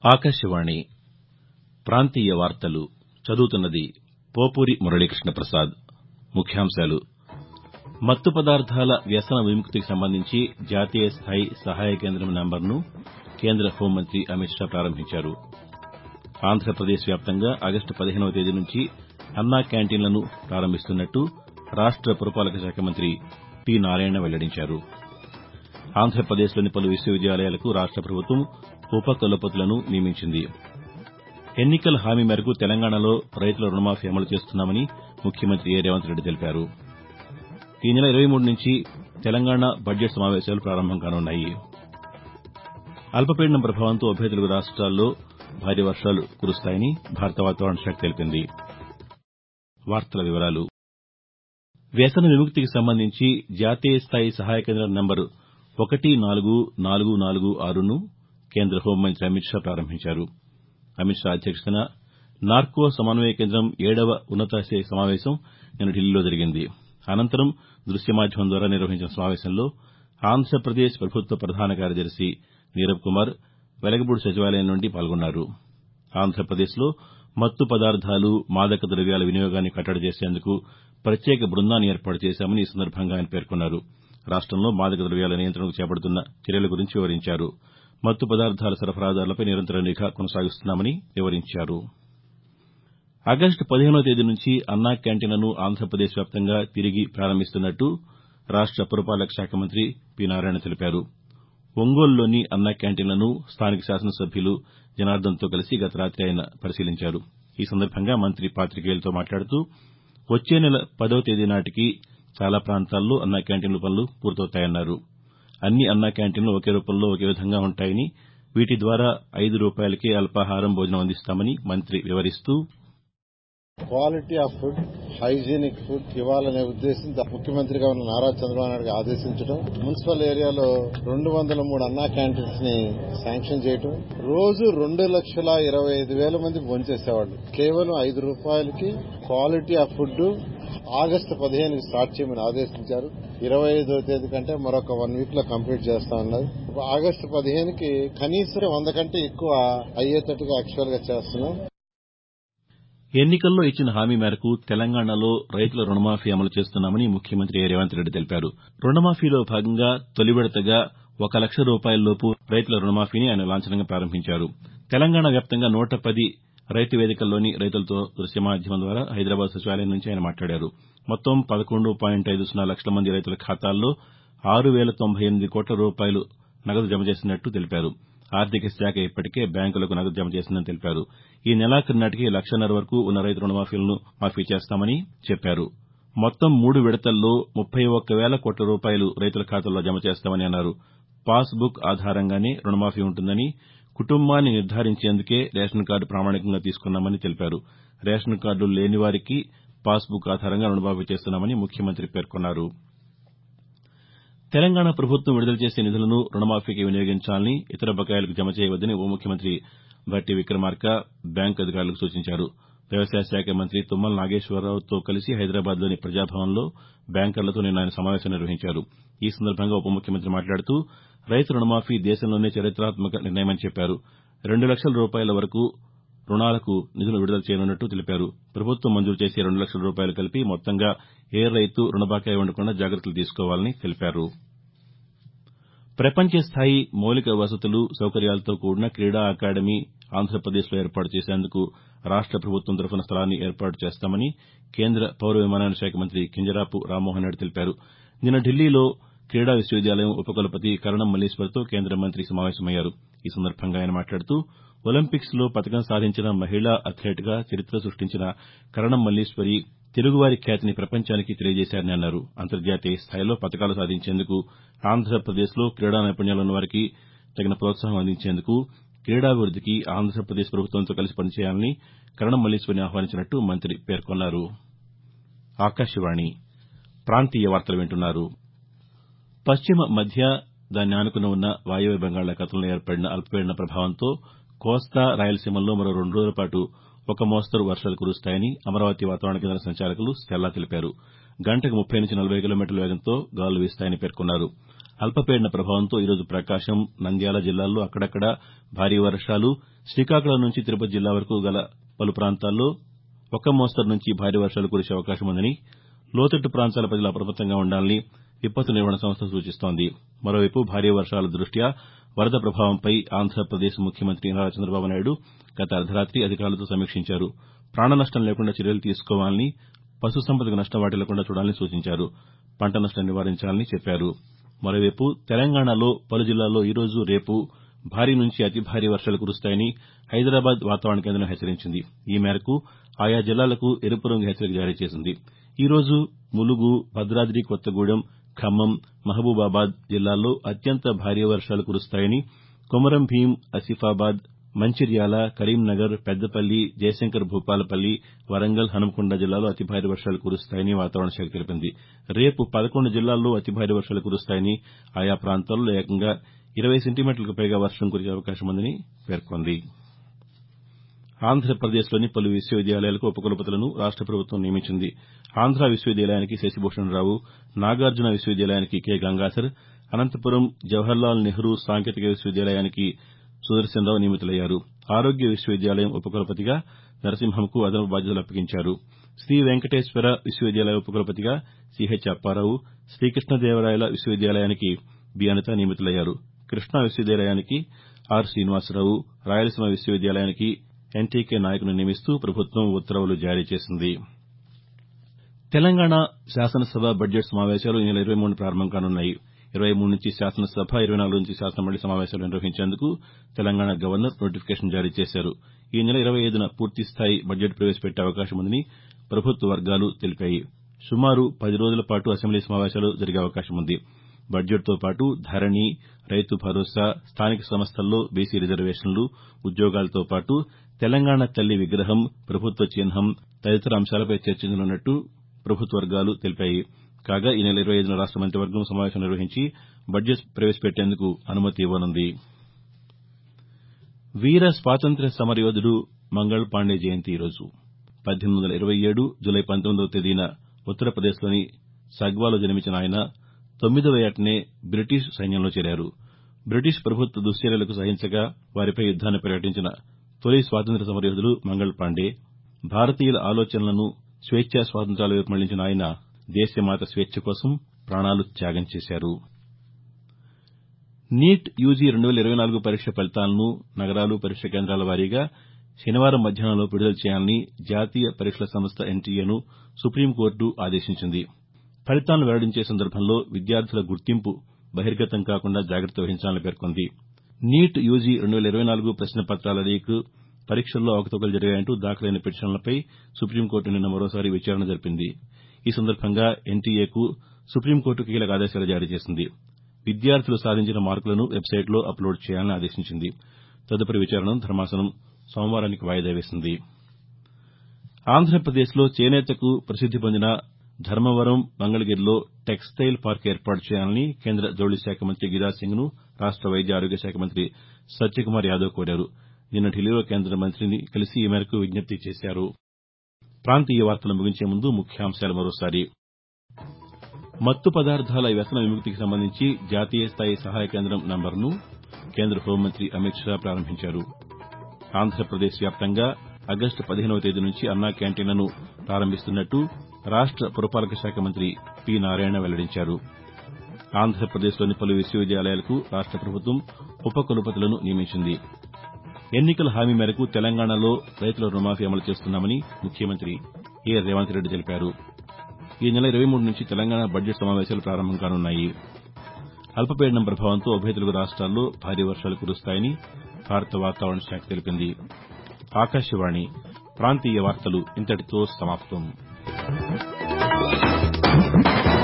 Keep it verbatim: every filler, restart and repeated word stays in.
ఆకాశవాణి ప్రాంతీయ వార్తలు చదువుతున్నది పోపూరి మురళీకృష్ణ ప్రసాద్. ముఖ్యాంశాలు మత్తు పదార్థాల వ్యసన విముక్తికి సంబంధించి జాతీయ స్థాయి సహాయ కేంద్రం నెంబర్ను కేంద్ర హోంమంత్రి అమిత్ షా ప్రారంభించారు. ఆంధ్రప్రదేశ్ వ్యాప్తంగా ఆగస్టు పదిహేనవ తేదీ నుంచి అన్నా క్యాంటీన్లను ప్రారంభిస్తున్నట్టు రాష్ట పురపాలక శాఖ మంత్రి పి. నారాయణ వెల్లడించారు. ఆంధ్రప్రదేశ్లోని పలు విశ్వవిద్యాలయాలకు రాష్ట ప్రభుత్వం ఉప కులపతులను నియమించింది. ఎన్నికల హామీ మేరకు తెలంగాణలో రైతుల రుణమాఫీ అమలు చేస్తున్నామని ముఖ్యమంత్రి ఏ. రేవంత్ రెడ్డి తెలిపారు. ఈ నెల ఇరవై మూడు నుంచి తెలంగాణ బడ్జెట్ సమావేశాలు ప్రారంభం కానున్నాయి. అల్పపీడనం ప్రభావంతో ఉభయ తెలుగు రాష్ట్రాల్లో భారీ వర్షాలు కురుస్తాయని భారత వాతావరణ శాఖ తెలిపింది. వ్యసన విముక్తికి సంబంధించి జాతీయ స్థాయి సహాయ కేంద్రం నెంబరు ఒకటి నాలుగు నాలుగు నాలుగు ఆరును కేంద్ర హోంమంత్రి అమిత్ షా ప్రారంభించారు. అమిత్ షా అధ్యక్షతన నార్కో సమన్వయ కేంద్రం ఏడవ ఉన్నతస్థాయి సమావేశం నిన్న ఢిల్లీలో జరిగింది. అనంతరం దృశ్య మాధ్యమం ద్వారా నిర్వహించిన సమావేశంలో ఆంధ్రప్రదేశ్ ప్రభుత్వ ప్రధాన కార్యదర్శి నీరబ్ కుమార్ వెలగపూడి సచివాలయం నుండి పాల్గొన్నారు. ఆంధ్రప్రదేశ్లో మత్తు పదార్థాలు, మాదక ద్రవ్యాల వినియోగాన్ని కట్టడి చేసేందుకు ప్రత్యేక బృందాన్ని ఏర్పాటు చేశామని ఈ సందర్భంగా ఆయన పేర్కొన్నారు. రాష్టంలో మాదక ద్రవ్యాల నియంత్రణకు చేపడుతున్న చర్యల గురించి వివరించారు. మత్తు పదార్థాల సరఫరాదారులపై నిరంతర నిఘా కొనసాగిస్తున్నామని వివరించారు. ఆగస్టు పదిహేనవ తేదీ నుంచి అన్నా క్యాంటీన్లను ఆంధ్రప్రదేశ్ వ్యాప్తంగా తిరిగి ప్రారంభిస్తున్నట్టు రాష్ట పురపాలక శాఖ మంత్రి పి. నారాయణ తెలిపారు. ఒంగోలులోని అన్నా క్యాంటీన్లను స్థానిక శాసనసభ్యులు జనార్దన్తో కలిసి గత రాతి ఆయన పరిశీలించారు. ఈ సందర్భంగా మంత్రి పాతికేయులతో మాట్లాడుతూ వచ్చే నెల పదవ తేదీ నాటికి చాలా ప్రాంతాల్లో అన్నా క్యాంటీన్ల పనులు పూర్తవుతాయన్నారు. అన్ని అన్నా క్యాంటీన్లు ఒకే రూపంలో ఒకే విధంగా ఉంటాయని, వీటి ద్వారా ఐదు రూపాయలకే అల్పాహారం, భోజనం అందిస్తామని మంత్రి వివరిస్తూ quality of food, hygienic food ఇవ్వాలనే ఉద్దేశంతో ముఖ్యమంత్రిగా ఉన్న నారా చంద్రబాబు నాయుడు ఆదేశించడం, మున్సిపల్ ఏరియాలో రెండు వందల మూడు అన్నా క్యాంటీన్స్ ని శాంక్షన్ చేయడం, రోజు రెండు లక్షల ఇరవై ఐదు వేల మంది భోంచేసేవాళ్లు కేవలం ఐదు రూపాయలకి క్వాలిటీ ఆఫ్ ఫుడ్ ఆగస్టు పదిహేనుకి స్టార్ట్ చేయమని ఆదేశించారు. ఇరవై ఐదో తేదీ కంటే మరొక వన్ వీక్ లో కంప్లీట్ చేస్తా ఉన్నారు. ఆగస్టు పదిహేనుకి కనీసం వంద కంటే ఎక్కువ అయ్యేటట్టుగా యాక్చువల్ గా చేస్తున్నాం. ఎన్నికల్లో ఇచ్చిన హామీ మేరకు తెలంగాణలో రైతుల రుణమాఫీ అమలు చేస్తున్నామని ముఖ్యమంత్రి ఏ. రేవంత్ రెడ్డి తెలిపారు. రుణమాఫీలో భాగంగా తొలి విడతగా ఒక లక్ష రూపాయలలోపు రైతుల రుణమాఫీని ఆయన లాంఛనంగా ప్రారంభించారు. తెలంగాణ వ్యాప్తంగా నూట పది రైతు వేదికల్లోని రైతులతో దృశ్య మాధ్యమం ద్వారా హైదరాబాద్ సచివాలయం నుంచి ఆయన మాట్లాడారు. మొత్తం పదకొండు పాయింట్ ఐదు సున్నా లక్షల మంది రైతుల ఖాతాల్లో ఆరు వేల తొంభై ఎనిమిది కోట్ల రూపాయలు నగదు జమ చేసినట్టు తెలిపారు. ఆర్థిక శాఖ ఇప్పటికే బ్యాంకులకు నగదు జమ చేసిందని తెలిపారు. ఈ నెలాఖరు నాటికి లక్షన్నర వరకు ఉన్న రైతు రుణమాఫీలను మాఫీ చేస్తామని చెప్పారు. మొత్తం మూడు విడతల్లో ముప్పై ఒక్క వేల కోట్ల రూపాయలు రైతుల ఖాతాల్లో జమ చేస్తామని అన్నారు. పాస్ బుక్ ఆధారంగానే రుణమాఫీ ఉంటుందని, కుటుంబాన్ని నిర్ధారించేందుకే రేషన్ కార్డు ప్రామాణికంగా తీసుకున్నామని తెలిపారు. రేషన్ కార్డులు లేని వారికి పాస్ బుక్ ఆధారంగా రుణమాఫీ చేస్తున్నామని ముఖ్యమంత్రి పేర్కొన్నారు. తెలంగాణ ప్రభుత్వం విడుదల చేసే నిధులను రుణమాఫీకి వినియోగించాలని, ఇతర బకాయిలకు జమ చేయవద్దని ఉప ముఖ్యమంత్రి భట్టి విక్రమార్క బ్యాంకు అధికారులకు సూచించారు. వ్యవసాయ శాఖ మంత్రి తుమ్మల నాగేశ్వరరావుతో కలిసి హైదరాబాద్లోని ప్రజాభవన్లో బ్యాంకర్లతో నిన్న ఆయన సమావేశం నిర్వహించారు. ఈ సందర్భంగా ఉప ముఖ్యమంత్రి మాట్లాడుతూ రైతు రుణమాఫీ దేశంలోనే చరిత్రాత్మక నిర్ణయమని చెప్పారు. రెండు లక్షల రూపాయల వరకు రుణాలకు నిధులు విడుదల చేయనున్నట్టు తెలిపారు. ప్రభుత్వం మంజూరు చేసే రెండు లక్షల రూపాయలు కలిపి మొత్తంగా ఏ రైతు రుణ బకాయి ఉండకుండా జాగ్రత్తలు తీసుకోవాలని తెలిపారు. ప్రపంచ స్థాయి మౌలిక వసతులు, సౌకర్యాలతో కూడిన క్రీడా అకాడమీ ఆంధ్రప్రదేశ్లో ఏర్పాటు చేసేందుకు రాష్ట ప్రభుత్వం తరఫున స్థలాన్ని ఏర్పాటు చేస్తామని కేంద్ర పౌర విమానయాన శాఖ మంత్రి కింజరాపు రామ్మోహన్ రెడ్డి తెలిపారు. నిన్న ఢిల్లీలో క్రీడా విశ్వవిద్యాలయం ఉపకులపతి కరణం మల్లీశ్వర్తో కేంద్ర మంత్రి సమావేశమయ్యారు. ఈ సందర్భంగా ఆయన మాట్లాడుతూ ఒలింపిక్స్లో పతకం సాధించిన మహిళా అథ్లెట్గా చరిత్ర సృష్టించిన కరణం మల్లీశ్వరి తెలుగువారి ఖ్యాతిని ప్రపంచానికి తెలియజేశారని అన్నారు. అంతర్జాతీయ స్థాయిలో పతకాలు సాధించేందుకు ఆంధ్రప్రదేశ్లో క్రీడా నైపుణ్యాలున్న వారికి తగిన ప్రోత్సాహం అందించేందుకు క్రీడాభివృద్దికి ఆంధ్రప్రదేశ్ ప్రభుత్వంతో కలిసి పనిచేయాలని కరణం మల్లీశ్వరిని ఆహ్వానించినట్టు మంత్రి పేర్కొన్నారు. ఆకాశవాణి ప్రాంతీయ వార్తలు వింటున్నారు. పశ్చిమ మధ్య దాన్ని ఆనుకుని ఉన్న వాయవ్య బంగాళాఖాతంలో ఏర్పడిన అల్పపీడన ప్రభావంతో కోస్తా, రాయలసీమల్లో మరో రెండు రోజుల పాటు ఒక మోస్తరు వర్షాలు కురుస్తాయని అమరావతి వాతావరణ కేంద్రం సంచాలకులు స్టెల్లా తెలిపారు. గంటకు ముప్పై నుంచి నలభై కిలోమీటర్ల వేగంతో గాలులు వీస్తాయని పేర్కొన్నారు. అల్పపీడన ప్రభావంతో ఈరోజు ప్రకాశం, నంద్యాల జిల్లాల్లో అక్కడక్కడా భారీ వర్షాలు, శ్రీకాకుళం నుంచి తిరుపతి జిల్లా వరకు గల పలు ప్రాంతాల్లో ఒక మోస్తరు నుంచి భారీ వర్షాలు కురిసే అవకాశం ఉందని, లోతట్టు ప్రాంతాల ప్రజలు అప్రమత్తంగా ఉండాలని విపత్తు నిర్వహణ సంస్థ సూచిస్తోంది. మరోవైపు భారీ వర్షాల దృష్ట్యా వరద ప్రభావంపై ఆంధ్రప్రదేశ్ ముఖ్యమంత్రి నారా చంద్రబాబు నాయుడు గత అర్ధరాతి అధికారులతో సమీక్షించారు. ప్రాణ నష్టం లేకుండా చర్యలు తీసుకోవాలని, పశుసంపదకు నష్టం వాటిల్లకుండా చూడాలని సూచించారు. పంట నష్టం నివారించాలని చెప్పారు. మరోవైపు తెలంగాణలో పలు జిల్లాల్లో ఈరోజు, రేపు భారీ నుంచి అతి భారీ వర్షాలు కురుస్తాయని హైదరాబాద్ వాతావరణ కేంద్రం హెచ్చరించింది. ఈ మేరకు ఆయా జిల్లాలకు ఎరుపు రంగు హెచ్చరిక జారీ చేసింది. ఈరోజు ములుగు, భద్రాద్రి కొత్తగూడెం, ఖమ్మం, మహబూబాబాద్ జిల్లాల్లో అత్యంత భారీ వర్షాలు కురుస్తాయని, కొమరం భీం, ఆసిఫాబాద్, మంచిర్యాల, కరీంనగర్, పెద్దపల్లి, జయశంకర్ భూపాలపల్లి, వరంగల్, హన్మకొండ జిల్లాలో అతి భారీ వర్షాలు కురుస్తాయని వాతావరణ శాఖ తెలిపింది. రేపు పదకొండు జిల్లాల్లో అతి భారీ వర్షాలు కురుస్తాయని, ఆయా ప్రాంతాల్లో ఏకంగా ఇరవై సెంటీమీటర్లకు పైగా వర్షం కురిసే అవకాశం ఉందని పేర్కొంది. ఆంధ్రప్రదేశ్లోని పలు విశ్వవిద్యాలయాలకు ఉపకులపతులను రాష్ట ప్రభుత్వం నియమించింది. ఆంధ్ర విశ్వవిద్యాలయానికి శశిభూషణరావు, నాగార్జున విశ్వవిద్యాలయానికి కె గంగాధర్, అనంతపురం జవహర్లాల్ నెహ్రూ సాంకేతిక విశ్వవిద్యాలయానికి సుదర్శన్రావు నియమితులయ్యారు. ఆరోగ్య విశ్వవిద్యాలయం ఉపకులపతిగా నరసింహంకు అదనపు బాధ్యతలు అప్పగించారు. శ్రీ వెంకటేశ్వర విశ్వవిద్యాలయ ఉపకులపతిగా సిహెచ్ అప్పారావు, శ్రీకృష్ణదేవరాయల విశ్వవిద్యాలయానికి బి అనిత నియమితులయ్యారు. కృష్ణా విశ్వవిద్యాలయానికి ఆర్ శ్రీనివాసరావు, రాయలసీమ విశ్వవిద్యాలయానికి ఎన్టీకే నాయక్ను నియమిస్తూ ప్రభుత్వం ఉత్తర్వులు జారీ చేసింది. తెలంగాణ శాసనసభ బడ్జెట్ సమావేశాలు ఈ నెల ఇరవై మూడున ప్రారంభం కానున్నాయి. ఇరవై మూడు నుంచి శాసనసభ, ఇరవై నాలుగు నుంచి శాసనమండలి సమావేశాలు నిర్వహించేందుకు తెలంగాణ గవర్నర్ నోటిఫికేషన్ జారీ చేశారు. ఈ నెల ఇరవై ఐదున పూర్తిస్థాయి బడ్జెట్ ప్రవేశపెట్టే అవకాశం ఉందని ప్రభుత్వ వర్గాలు తెలిపాయి. సుమారు పది రోజుల పాటు అసెంబ్లీ సమావేశాలు జరిగే అవకాశం ఉంది. బడ్జెట్తో పాటు ధరణి, రైతు భరోసా, స్థానిక సంస్థల్లో బీసీ రిజర్వేషన్లు, ఉద్యోగాలతో పాటు తెలంగాణ తల్లి విగ్రహం, ప్రభుత్వ చిహ్నం తదితర అంశాలపై చర్చించనున్నట్టు ప్రభుత్వ వర్గాలు తెలిపాయి. కాగా ఈ నెల ఇరవై ఐదున రాష్ట మంత్రివర్గం సమావేశం నిర్వహించి బడ్జెట్ ప్రవేశపెట్టేందుకు అనుమతి ఇవ్వనుంది. వీర స్వాతంత్ర్య సమరయోధుడు మంగళ్ పాండే జయంతి ఈరోజు. పద్దెనిమిది వందల ఇరవై ఏడు జులై పంతొమ్మిదవ తేదీన ఉత్తరప్రదేశ్లోని సగ్వాలో జన్మించిన ఆయన తొమ్మిదవ ఏటనే బ్రిటిష్ సైన్యంలో చేరారు. బ్రిటిష్ ప్రభుత్వ దుశ్చర్యలకు సహించక వారిపై యుద్దాన్ని ప్రకటించిన తొలి స్వాతంత్ర్య సమరయోధుడు మంగళ్ పాండే. భారతీయుల ఆలోచనలను స్వేచ్ఛా స్వాతంత్ర్యాల వైపు మళ్లించిన ఆయన దేశమాత స్వేచ్ఛ కోసం ప్రాణాలు త్యాగం చేశారు. నీట్ యూజీ రెండు వేల ఇరవై నాలుగు పరీక్ష ఫలితాలను నగరాలు, పరీక్ష కేంద్రాల వారీగా శనివారం మధ్యాహ్నంలోపు విడుదల చేయాలని జాతీయ పరీక్షల సంస్థ ఎన్టీఏను సుప్రీంకోర్టు ఆదేశించింది. ఫలితాలను వెల్లడించే సందర్భంలో విద్యార్థుల గుర్తింపు బహిర్గతం కాకుండా జాగ్రత్త వహించాలని పేర్కొంది. నీట్ యూజీ రెండు వేల ఇరవై నాలుగు ప్రశ్నపత్రాల లీక్, పరీక్షల్లో అవకతవకలు జరిగాయంటూ దాఖలైన పిటిషన్లపై సుప్రీంకోర్టు నిన్న మరోసారి విచారణ జరిపింది. ఈ సందర్భంగా ఎన్టీఏకు సుప్రీంకోర్టు కీలక ఆదేశాలు జారీ చేసింది. విద్యార్థులు సాధించిన మార్కులను వెబ్సైట్లో అప్లోడ్ చేయాలని ఆదేశించింది. తదుపరి విచారణను ధర్మాసనం సోమవారానికి వాయిదా వేసింది. ఆంధ్రప్రదేశ్లో చేనేతకు ప్రసిద్ది పొందిన ధర్మవరం, మంగళగిరిలో టెక్స్టైల్ పార్క్ ఏర్పాటు చేయాలని కేంద్ర జౌళి శాఖ మంత్రి గిరిరాజ్ సింగ్ను రాష్ట వైద్య ఆరోగ్య శాఖ మంత్రి సత్యకుమార్ యాదవ్ కోరారు. నిన్న ఢిల్లీలో కేంద్ర మంత్రిని కలిసి ఈ మేరకు విజ్ఞప్తి చేశారు. ప్రాంతీయ వార్తలు ముగించే ముందు ముఖ్యాంశాలు మరోసారి. మత్తు పదార్థాల వ్యసన విముక్తికి సంబంధించి జాతీయ స్థాయి సహాయ కేంద్రం నంబర్ను కేంద్ర హోంమంత్రి అమిత్ షా ప్రారంభించారు. ఆంధ్రప్రదేశ్ వ్యాప్తంగా ఆగస్టు పదిహేనవ తేదీ నుంచి అన్నా క్యాంటీన్లను ప్రారంభిస్తున్నట్టు రాష్ట పురపాలక శాఖ మంత్రి పి నారాయణ వెల్లడించారు. ఆంధ్రప్రదేశ్లోని పలు విశ్వవిద్యాలయాలకు రాష్ట ప్రభుత్వం ఉపకులపతులను నియమించింది. ఎన్నికల హామీ మేరకు తెలంగాణలో రైతుల రుణమాఫీ అమలు చేస్తున్నామని ముఖ్యమంత్రి ఏ రేవంత్ రెడ్డి తెలిపారు. ఈ నెల ఇరవై మూడు నుంచి తెలంగాణ బడ్జెట్ సమావేశాలు ప్రారంభం కానున్నాయి. అల్పపీడనం ప్రభావంతో ఉభయ తెలుగు రాష్ట్రాల్లో భారీ వర్షాలు కురుస్తాయని భారత వాతావరణ శాఖ తెలిపింది. ఆకాశవాణి ప్రాంతీయ వార్తలు ఇంతటితో సమాప్తం.